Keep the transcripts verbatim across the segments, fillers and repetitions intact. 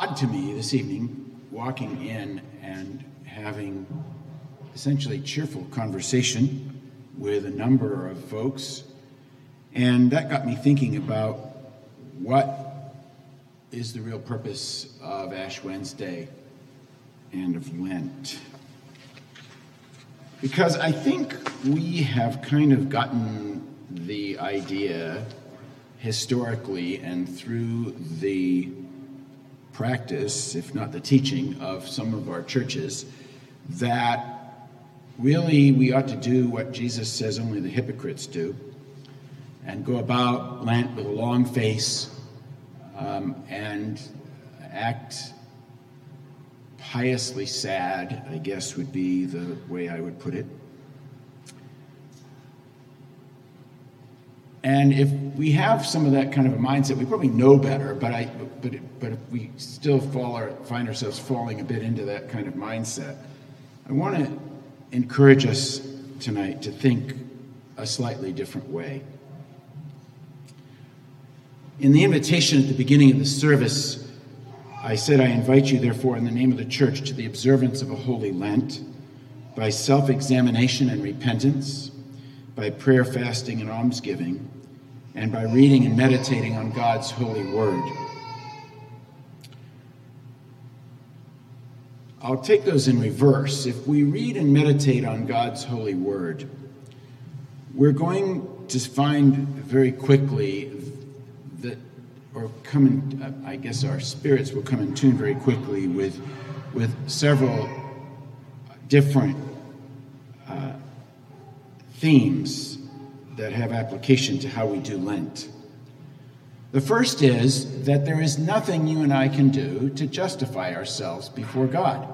odd to me this evening, walking in and having essentially cheerful conversation with a number of folks. And that got me thinking about what is the real purpose of Ash Wednesday and of Lent. Because I think we have kind of gotten the idea historically and through the practice, if not the teaching, of some of our churches, that really we ought to do what Jesus says only the hypocrites do, and go about Lent with a long face um, and act piously sad, I guess would be the way I would put it. And if we have some of that kind of a mindset, we probably know better, but I, but but if we still fall or find ourselves falling a bit into that kind of mindset, I want to encourage us tonight to think a slightly different way. In the invitation at the beginning of the service, I said, I invite you, therefore, in the name of the church, to the observance of a holy Lent, by self-examination and repentance, by prayer, fasting, and almsgiving, and by reading and meditating on God's holy word. I'll take those in reverse. If we read and meditate on God's holy word, we're going to find very quickly that, or come in, I guess our spirits will come in tune very quickly with, with several different uh, themes that have application to how we do Lent. The first is that there is nothing you and I can do to justify ourselves before God.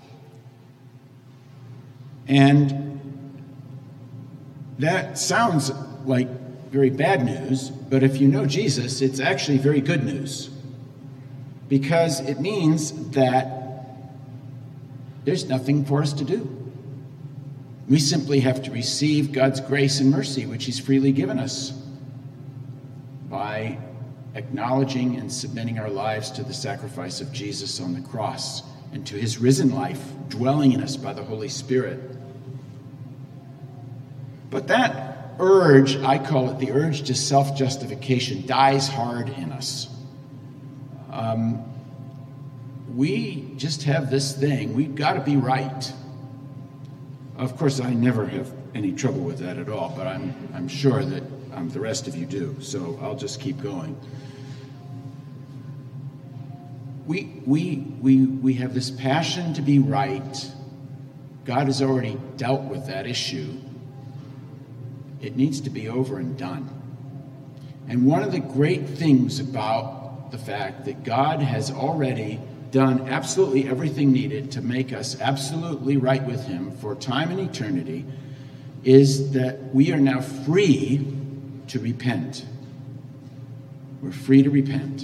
And that sounds like very bad news, but if you know Jesus, it's actually very good news, because it means that there's nothing for us to do. We simply have to receive God's grace and mercy, which he's freely given us, by acknowledging and submitting our lives to the sacrifice of Jesus on the cross and to his risen life dwelling in us by the Holy Spirit. But that urge, I call it the urge to self-justification, dies hard in us. Um, we just have this thing, we've got to be right. Of course, I never have any trouble with that at all, but I'm I'm sure that um, the rest of you do, so I'll just keep going. We we we we have this passion to be right. God has already dealt with that issue. It needs to be over and done. And one of the great things about the fact that God has already done absolutely everything needed to make us absolutely right with him for time and eternity is that we are now free to repent. We're free to repent.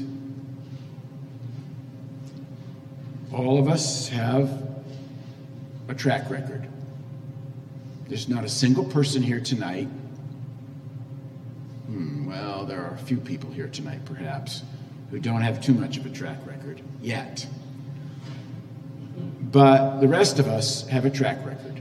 All of us have a track record. There's not a single person here tonight. Hmm, well, there are a few people here tonight, perhaps, who don't have too much of a track record yet. But the rest of us have a track record.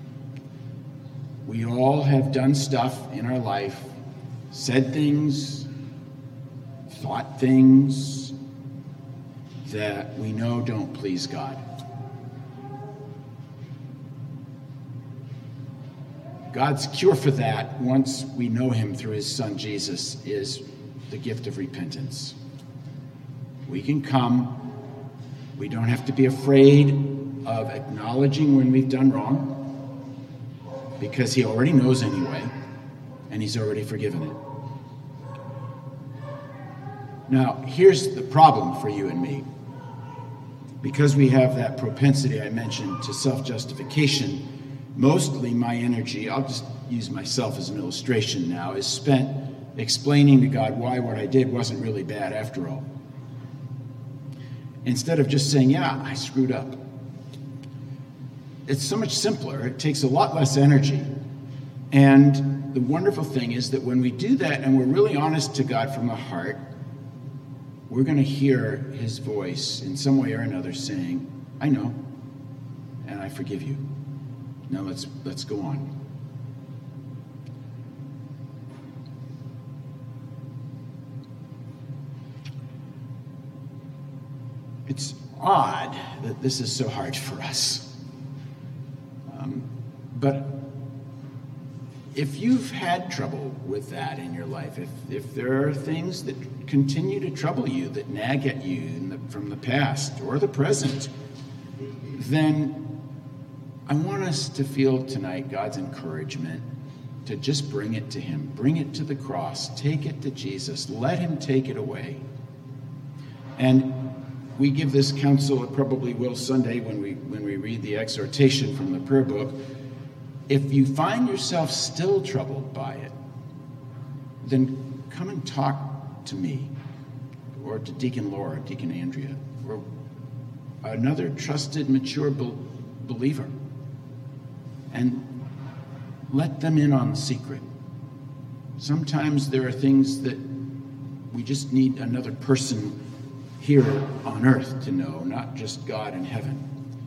We all have done stuff in our life, said things, thought things that we know don't please God. God's cure for that, once we know him through his son Jesus, is the gift of repentance. We can come. We don't have to be afraid of acknowledging when we've done wrong, because he already knows anyway, and he's already forgiven it. Now, here's the problem for you and me. Because we have that propensity I mentioned to self-justification, mostly my energy, I'll just use myself as an illustration now, is spent explaining to God why what I did wasn't really bad after all. Instead of just saying, yeah, I screwed up. It's so much simpler. It takes a lot less energy. And the wonderful thing is that when we do that and we're really honest to God from the heart, we're going to hear his voice in some way or another saying, I know, and I forgive you. Now let's let's go on. It's odd that this is so hard for us. Um, but if you've had trouble with that in your life, if, if there are things that continue to trouble you, that nag at you in the, from the past or the present, then I want us to feel tonight God's encouragement to just bring it to him. Bring it to the cross. Take it to Jesus. Let him take it away. And we give this counsel, it probably will Sunday when we when we read the exhortation from the prayer book. If you find yourself still troubled by it, then come and talk to me, or to Deacon Laura, Deacon Andrea, or another trusted, mature be- believer, and let them in on the secret. Sometimes there are things that we just need another person here on earth to know, not just God in heaven.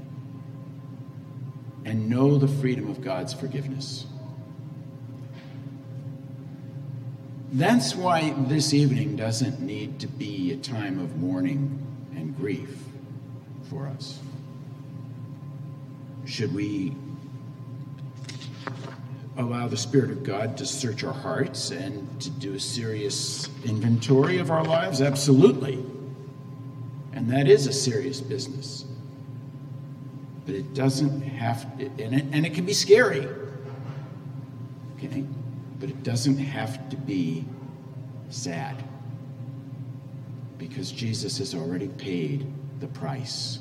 And know the freedom of God's forgiveness. That's why this evening doesn't need to be a time of mourning and grief for us. Should we allow the Spirit of God to search our hearts and to do a serious inventory of our lives? Absolutely. And that is a serious business. But it doesn't have to, and it, and it can be scary. Okay? But it doesn't have to be sad. Because Jesus has already paid the price.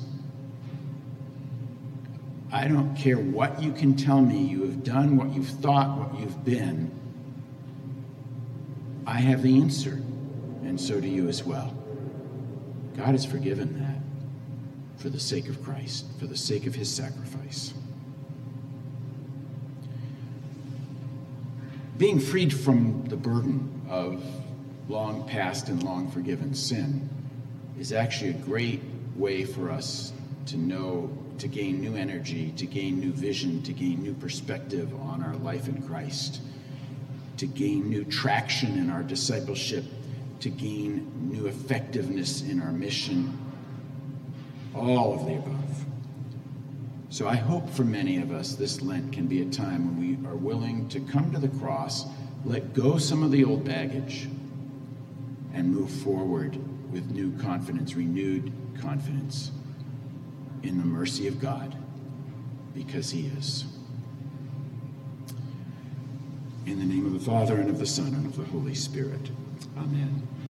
I don't care what you can tell me you have done, what you've thought, what you've been. I have the answer, and so do you as well. God has forgiven that for the sake of Christ, for the sake of his sacrifice. Being freed from the burden of long past and long forgiven sin is actually a great way for us to know, to gain new energy, to gain new vision, to gain new perspective on our life in Christ, to gain new traction in our discipleship, to gain new effectiveness in our mission, all of the above. So I hope for many of us this Lent can be a time when we are willing to come to the cross, let go some of the old baggage, and move forward with new confidence, renewed confidence in the mercy of God, because he is. In the name of the Father, and of the Son, and of the Holy Spirit. Amen.